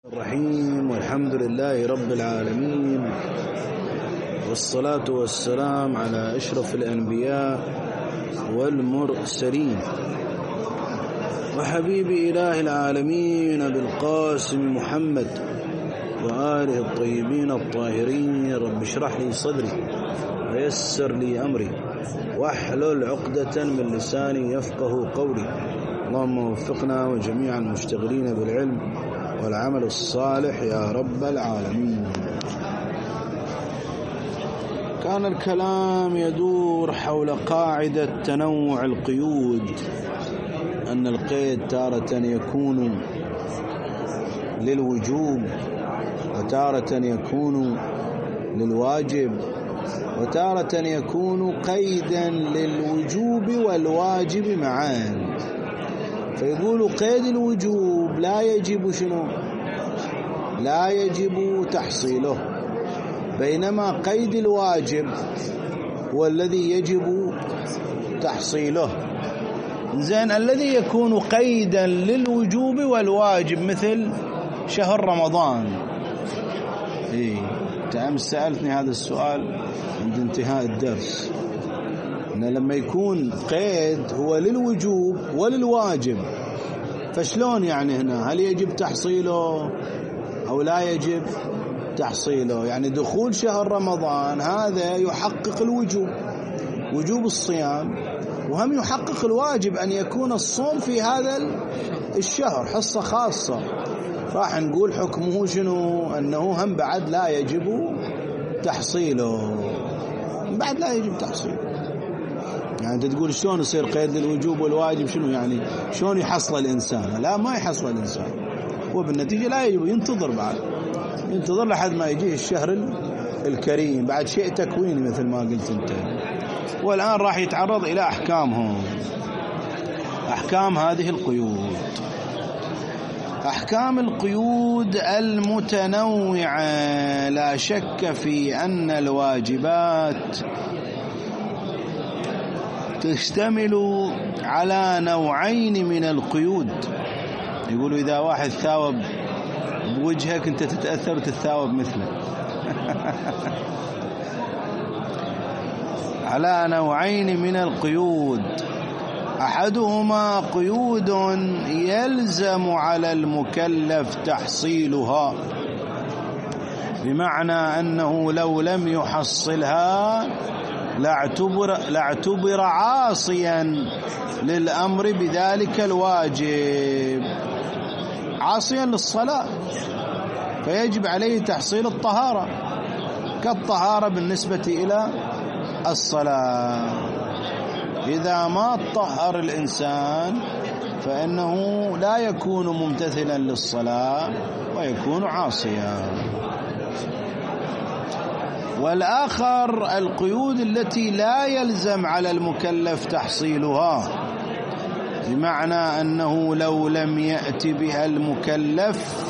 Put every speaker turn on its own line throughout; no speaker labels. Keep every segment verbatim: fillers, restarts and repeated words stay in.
الرحيم والحمد لله رب العالمين، والصلاة والسلام على أشرف الأنبياء والمرسلين وحبيب إله العالمين بالقاسم محمد وآله الطيبين الطاهرين. رب اشرح لي صدري ويسر لي أمري واحلل عقدة من لساني يفقه قولي. اللهم وفقنا وجميع المشتغلين بالعلم والعمل الصالح يا رب العالمين. كان الكلام يدور حول قاعدة تنوع القيود، أن القيد تارة يكون للوجوب وتارة يكون للواجب وتارة يكون قيدا للوجوب والواجب معا. فيقول قيد الوجوب لا يجب شنو؟ لا يجب تحصيله، بينما قيد الواجب هو الذي يجب تحصيله. زين، الذي يكون قيدا للوجوب والواجب مثل شهر رمضان. إيه، أنت أمس سألتني هذا السؤال عند انتهاء الدرس، إن لما يكون قيد هو للوجوب وللواجب فشلون يعني هنا؟ هل يجب تحصيله أو لا يجب تحصيله؟ يعني دخول شهر رمضان هذا يحقق الوجوب، وجوب الصيام، وهم يحقق الواجب أن يكون الصوم في هذا الشهر حصة خاصة. راح نقول حكمه شنو؟ أنه هم بعد لا يجب تحصيله، بعد لا يجب تحصيله. يعني أنت تقول شلون يصير قيد للوجوب والواجب؟ شنو يعني؟ شلون يحصل الإنسان؟ لا، ما يحصل الإنسان، وبالنتيجة لا يجب، ينتظر بعد، ينتظر لحد ما يجيه الشهر الكريم، بعد شيء تكويني مثل ما قلت أنت. والآن راح يتعرض إلى أحكامهم، أحكام هذه القيود. أحكام القيود المتنوعة، لا شك في أن الواجبات تشتمل على نوعين من القيود. يقولوا إذا واحد ثاوب بوجهك أنت تتأثر وتتثاوب مثله. على نوعين من القيود، أحدهما قيود يلزم على المكلف تحصيلها، بمعنى أنه لو لم يحصلها لاعتبر, لاعتبر عاصيا للأمر بذلك الواجب، عاصيا للصلاة، فيجب عليه تحصيل الطهارة كالطهارة بالنسبة إلى الصلاة. إذا ما طهر الإنسان فإنه لا يكون ممتثلا للصلاة ويكون عاصيا. والآخر القيود التي لا يلزم على المكلف تحصيلها، بمعنى أنه لو لم يأت بها المكلف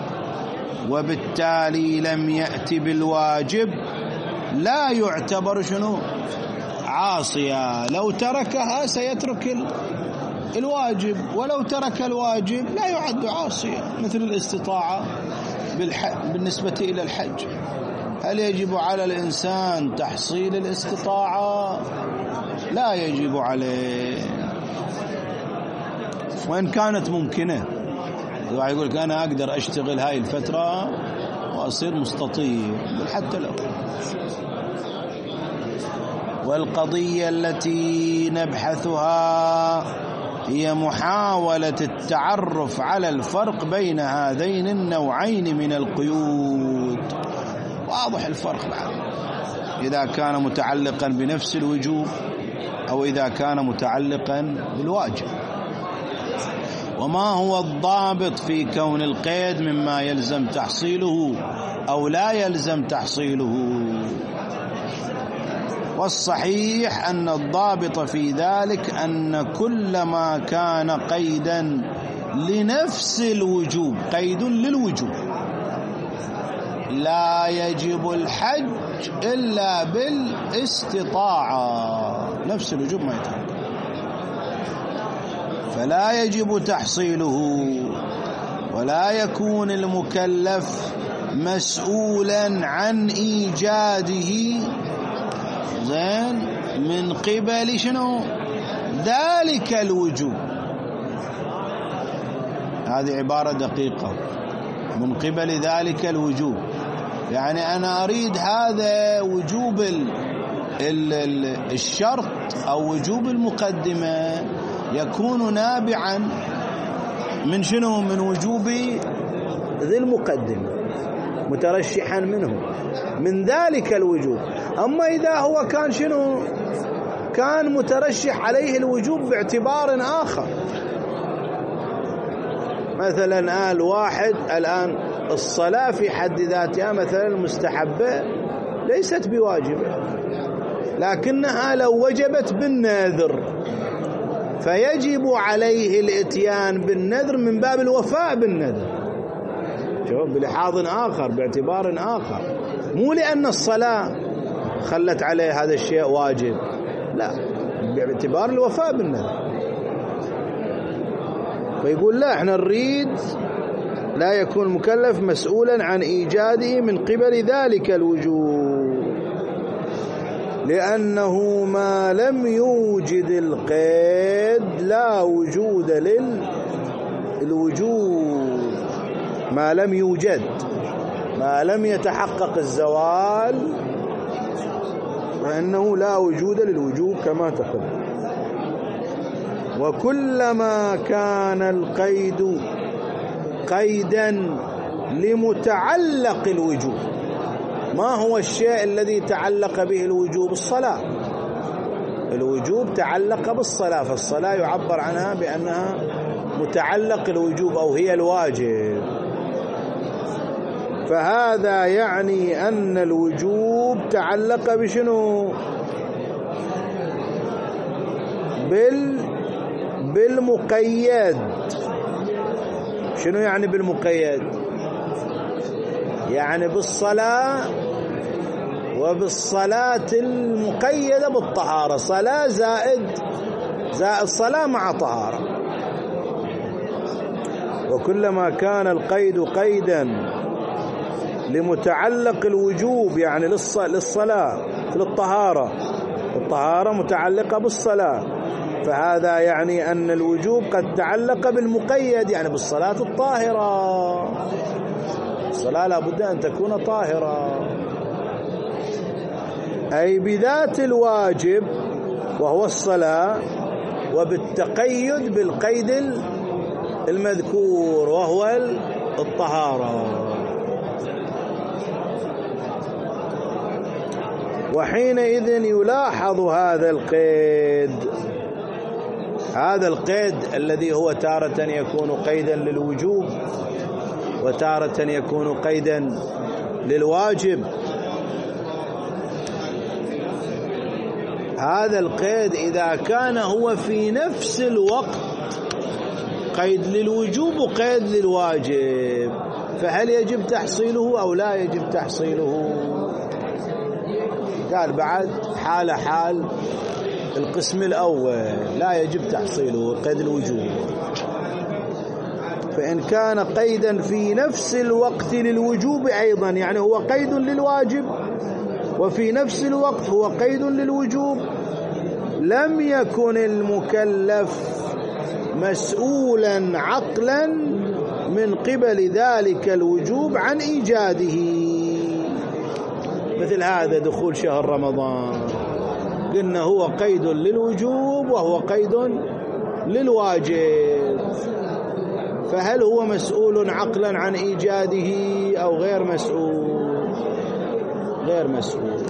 وبالتالي لم يأت بالواجب لا يعتبر شنو؟ عاصيا. لو تركها سيترك الواجب، ولو ترك الواجب لا يعد عاصيا، مثل الاستطاعة بالنسبة إلى الحج. هل يجب على الإنسان تحصيل الاستطاعة؟ لا يجب عليه، وإن كانت ممكنة. واحد يقول لك أنا أقدر أشتغل هاي الفترة وأصير مستطيع، حتى لو. والقضية التي نبحثها هي محاولة التعرف على الفرق بين هذين النوعين من القيود. واضح الفرق بعد، إذا كان متعلقا بنفس الوجوب أو إذا كان متعلقا بالواجب. وما هو الضابط في كون القيد مما يلزم تحصيله أو لا يلزم تحصيله؟ والصحيح أن الضابط في ذلك أن كل ما كان قيدا لنفس الوجوب، قيد للوجوب، لا يجب الحج إلا بالاستطاعة، نفس الوجوب ما يتحقق، فلا يجب تحصيله. ولا يكون المكلف مسؤولا عن إيجاده زين من قبل شنو ذلك الوجوب. هذه عبارة دقيقة، من قبل ذلك الوجوب، يعني أنا أريد هذا وجوب الشرط أو وجوب المقدمة يكون نابعا من شنو؟ من وجوب ذي المقدمة، مترشحا منه من ذلك الوجوب. أما إذا هو كان شنو؟ كان مترشح عليه الوجوب باعتبار آخر، مثلا قال واحد الآن الصلاة في حد ذاتها مثلا مستحبة ليست بواجبة، لكنها لو وجبت بالنذر فيجب عليه الاتيان بالنذر من باب الوفاء بالنذر، شوف بلحاظ آخر باعتبار آخر، مو لأن الصلاة خلت عليه هذا الشيء واجب، لا، باعتبار الوفاء بالنذر. فيقول لا، احنا نريد لا يكون المكلف مسؤولا عن إيجاده من قبل ذلك الوجوب، لأنه ما لم يوجد القيد لا وجود للوجوب. ما لم يوجد، ما لم يتحقق الزوال، فإنه لا وجود للوجوب كما تقدم. وكلما كان القيد قيدا لمتعلق الوجوب. ما هو الشيء الذي تعلق به الوجوب؟ الصلاة. الوجوب تعلق بالصلاة، فالصلاة يعبر عنها بأنها متعلق الوجوب أو هي الواجب، فهذا يعني أن الوجوب تعلق بشنو؟ بال بالمقيد. شنو يعني بالمقيد؟ يعني بالصلاة، وبالصلاة المقيدة بالطهارة، صلاة زائد زائد صلاة مع طهارة. وكلما كان القيد قيدا لمتعلق الوجوب، يعني للصلاة للطهارة، الطهارة متعلقة بالصلاة، فهذا يعني أن الوجوب قد تعلق بالمقيد، يعني بالصلاة الطاهرة. الصلاة لابد أن تكون طاهرة، أي بذات الواجب وهو الصلاة، وبالتقيد بالقيد المذكور وهو الطهارة. وحينئذ يلاحظ هذا القيد، هذا القيد الذي هو تارة يكون قيدا للوجوب وتارة يكون قيدا للواجب. هذا القيد إذا كان هو في نفس الوقت قيد للوجوب وقيد للواجب، فهل يجب تحصيله أو لا يجب تحصيله؟ قال بعد حال حال القسم الأول لا يجب تحصيله قيد الوجوب. فإن كان قيدا في نفس الوقت للوجوب أيضا، يعني هو قيد للواجب وفي نفس الوقت هو قيد للوجوب، لم يكن المكلف مسؤولا عقلا من قبل ذلك الوجوب عن إيجاده. مثل هذا دخول شهر رمضان، قلنا هو قيد للوجوب وهو قيد للواجب، فهل هو مسؤول عقلا عن إيجاده أو غير مسؤول؟ غير مسؤول.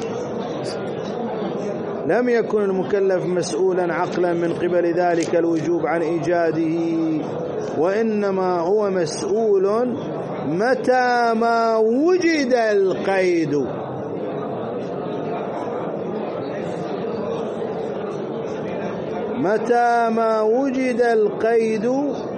لم يكن المكلف مسؤولا عقلا من قبل ذلك الوجوب عن إيجاده، وإنما هو مسؤول متى ما وجد القيد. متى ما وجد القيد.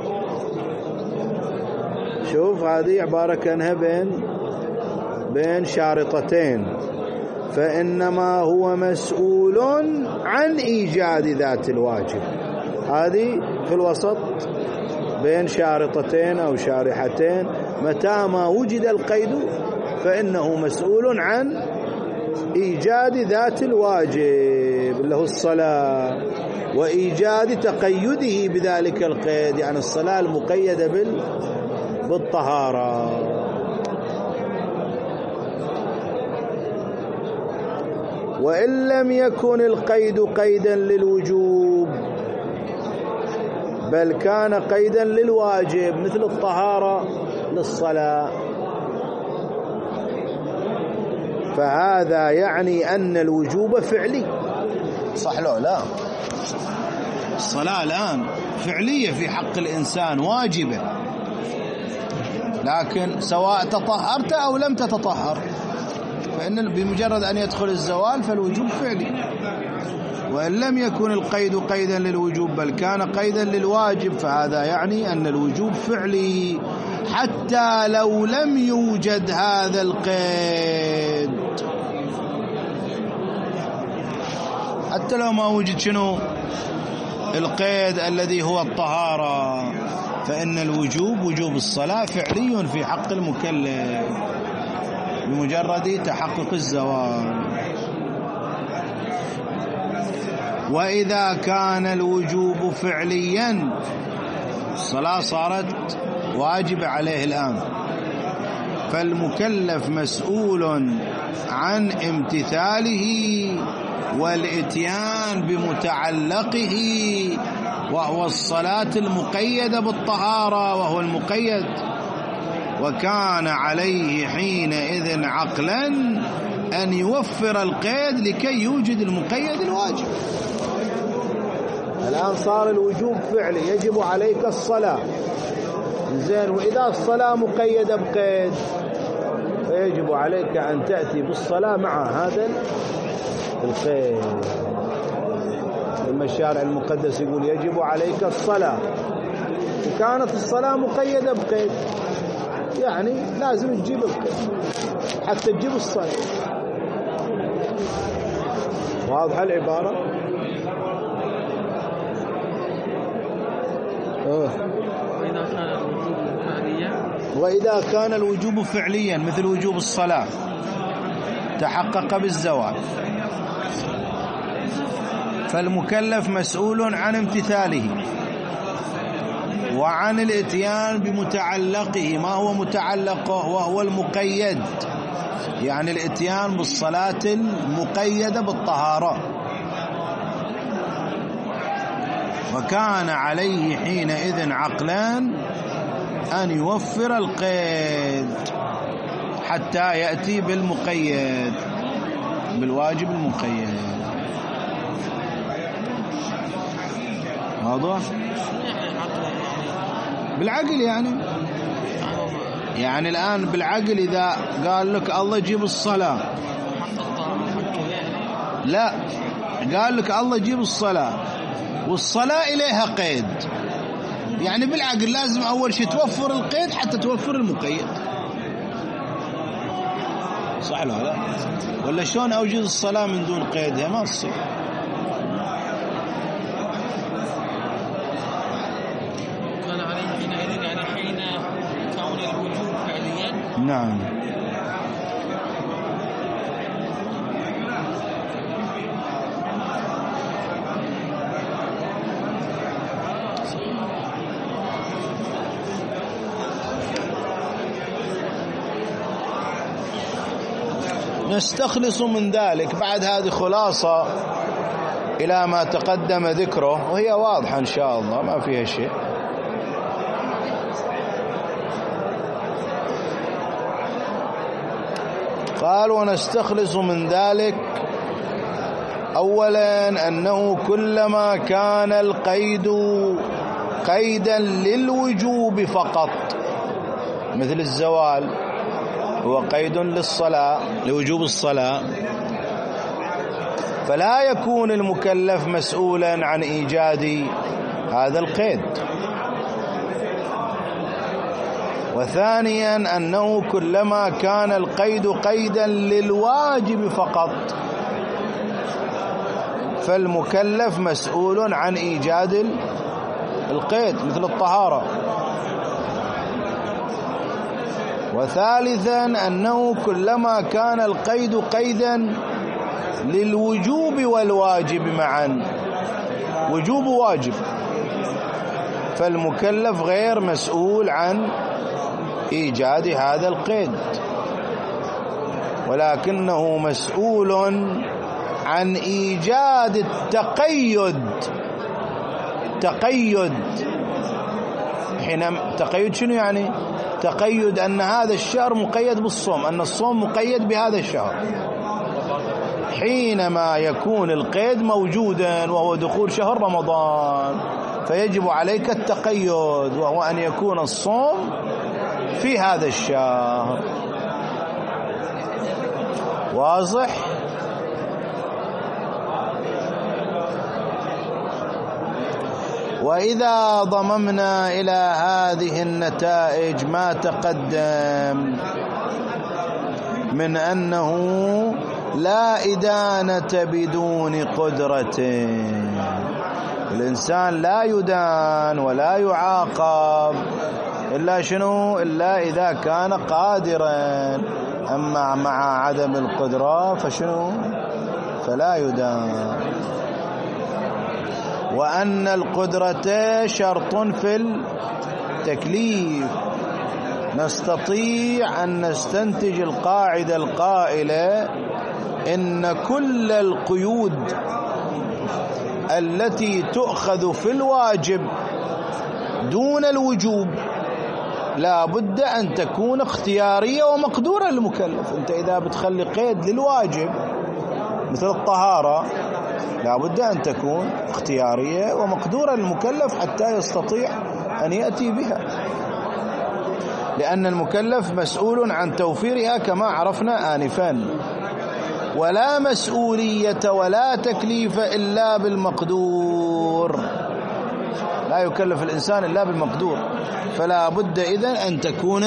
شوف هذه عبارة كانها بين بين شارطتين، فإنما هو مسؤول عن إيجاد ذات الواجب، هذه في الوسط بين شارطتين أو شارحتين، متى ما وجد القيد فإنه مسؤول عن إيجاد ذات الواجب اللي هو الصلاة، وإيجاد تقيده بذلك القيد، يعني الصلاة المقيدة بالطهارة. وإن لم يكن القيد قيدا للوجوب بل كان قيدا للواجب مثل الطهارة للصلاة، فهذا يعني أن الوجوب فعلي. صح لو لا؟ الصلاة الآن فعلية في حق الإنسان، واجبة، لكن سواء تطهرت أو لم تتطهر فإن بمجرد أن يدخل الزوال فالوجوب فعلي. وإن لم يكن القيد قيدا للوجوب بل كان قيدا للواجب فهذا يعني أن الوجوب فعلي حتى لو لم يوجد هذا القيد، حتى لو ما وجد شنو القيد الذي هو الطهارة، فإن الوجوب وجوب الصلاة فعلي في حق المكلف بمجرد تحقق الزوال. وإذا كان الوجوب فعليا الصلاة صارت واجب عليه الآن، فالمكلف مسؤول عن امتثاله والاتيان بمتعلقه وهو الصلاة المقيدة بالطهارة وهو المقيد، وكان عليه حينئذ عقلا أن يوفر القيد لكي يوجد المقيد الواجب. الآن صار الوجوب فعلي، يجب عليك الصلاة، زين، وإذا الصلاة مقيدة بقيد فيجب عليك أن تأتي بالصلاة مع هذا القيد. لما الشارع المقدس يقول يجب عليك الصلاة، وكانت الصلاة مقيدة بقيد، يعني لازم تجيب القيد حتى تجيب الصلاة. واضحة العبارة؟ أوه. وإذا كان الوجوب فعليا مثل وجوب الصلاة تحقق بالزوال فالمكلف مسؤول عن امتثاله وعن الاتيان بمتعلقه. ما هو متعلقه؟ وهو المقيد، يعني الاتيان بالصلاة المقيدة بالطهارة. وكان عليه حينئذ عقلان أن يوفر القيد حتى يأتي بالمقيد، بالواجب المقيد. واضح؟ بالعقل يعني يعني الآن بالعقل إذا قال لك الله جيب الصلاة، لا، قال لك الله جيب الصلاة والصلاة إليها قيد، يعني بالعقل لازم أول شيء توفر القيد حتى توفر المقيد. صح ولا لا؟ ولا شلون أوجد الصلاة من دون قيدها؟ ما تصير.
كان عليه حينئذ يعني حين كون الوجوب فعليا.
نعم. نستخلص من ذلك بعد هذه خلاصة إلى ما تقدم ذكره، وهي واضحة إن شاء الله ما فيها شيء. قال ونستخلص من ذلك أولا أنه كلما كان القيد قيدا للوجوب فقط مثل الزوال هو قيد للصلاة لوجوب الصلاة، فلا يكون المكلف مسؤولا عن إيجاد هذا القيد. وثانيا أنه كلما كان القيد قيدا للواجب فقط فالمكلف مسؤول عن إيجاد القيد مثل الطهارة. وثالثا أنه كلما كان القيد قيدا للوجوب والواجب معا، وجوب واجب، فالمكلف غير مسؤول عن إيجاد هذا القيد، ولكنه مسؤول عن إيجاد التقيد. تقيد حين تقيد شنو يعني؟ تقيد أن هذا الشهر مقيد بالصوم، أن الصوم مقيد بهذا الشهر. حينما يكون القيد موجودا وهو دخول شهر رمضان فيجب عليك التقيد، وهو أن يكون الصوم في هذا الشهر. واضح؟ وإذا ضممنا إلى هذه النتائج ما تقدم من أنه لا إدانة بدون قدرة، الإنسان لا يدان ولا يعاقب إلا شنو؟ إلا إذا كان قادرا، أما مع عدم القدرة فشنو؟ فلا يدان. وأن القدرة شرط في التكليف. نستطيع أن نستنتج القاعدة القائلة إن كل القيود التي تؤخذ في الواجب دون الوجوب لا بد أن تكون اختيارية ومقدورة للمكلف. أنت إذا بتخلي قيد للواجب مثل الطهارة لا بد أن تكون اختيارية ومقدورة للمكلف حتى يستطيع أن يأتي بها، لأن المكلف مسؤول عن توفيرها كما عرفنا آنفا، ولا مسؤولية ولا تكليف إلا بالمقدور، لا يكلف الإنسان إلا بالمقدور، فلا بد إذن أن تكون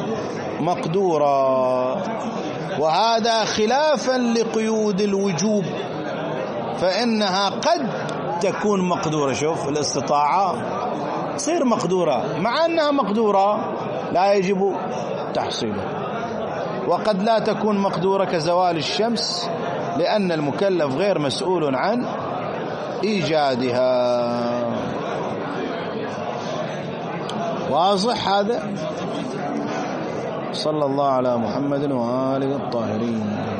مقدورة. وهذا خلافا لقيود الوجوب، فإنها قد تكون مقدورة. شوف الاستطاعة تصير مقدورة، مع أنها مقدورة لا يجب تحصيله، وقد لا تكون مقدورة كزوال الشمس، لأن المكلف غير مسؤول عن إيجادها. واضح هذا؟ صلى الله على محمد وآله الطاهرين.